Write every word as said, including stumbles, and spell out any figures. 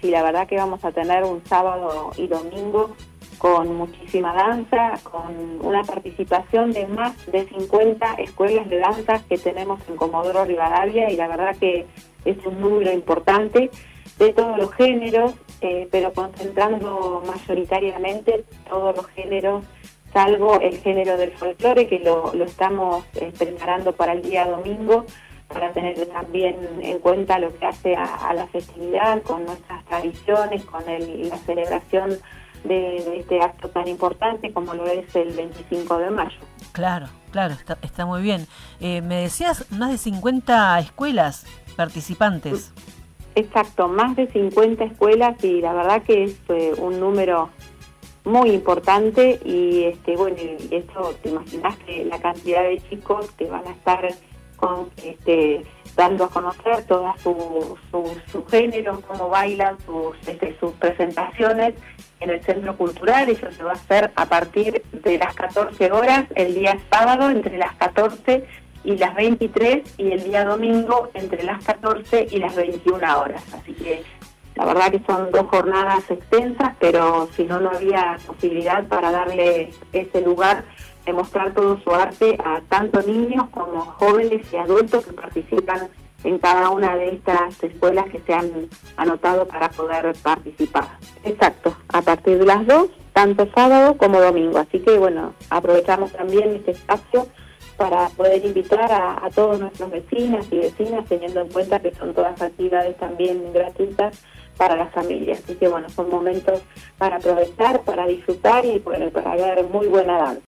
y la verdad que vamos a tener un sábado y domingo con muchísima danza, con una participación de más de cincuenta escuelas de danza que tenemos en Comodoro Rivadavia, y la verdad que es un número importante de todos los géneros, eh, pero concentrando mayoritariamente todos los géneros, salvo el género del folclore, que lo, lo estamos eh, preparando para el día domingo, para tener también en cuenta lo que hace a, a la festividad, con nuestras tradiciones, con el, la celebración de, de este acto tan importante como lo es el veinticinco de mayo. Claro, claro, está, está muy bien. Eh, me decías más de cincuenta escuelas participantes. Exacto, más de cincuenta escuelas, y la verdad que es eh, un número muy importante, y este bueno, y esto te imaginas que la cantidad de chicos que van a estar con este dando a conocer todas sus su, su géneros, cómo bailan, sus este, sus presentaciones en el Centro Cultural. Eso se va a hacer a partir de las catorce horas el día sábado, entre las catorce y las veintitrés, y el día domingo entre las catorce y las veintiuna horas. Así que la verdad que son dos jornadas extensas, pero si no, no había posibilidad para darle ese lugar de mostrar todo su arte a tanto niños como jóvenes y adultos que participan en cada una de estas escuelas que se han anotado para poder participar. Exacto, a partir de las dos, tanto sábado como domingo. Así que bueno, aprovechamos también este espacio para poder invitar a, a todos nuestros vecinos y vecinas, teniendo en cuenta que son todas actividades también gratuitas para las familias. Así que bueno, son momentos para aprovechar, para disfrutar y bueno, para ver muy buena danza.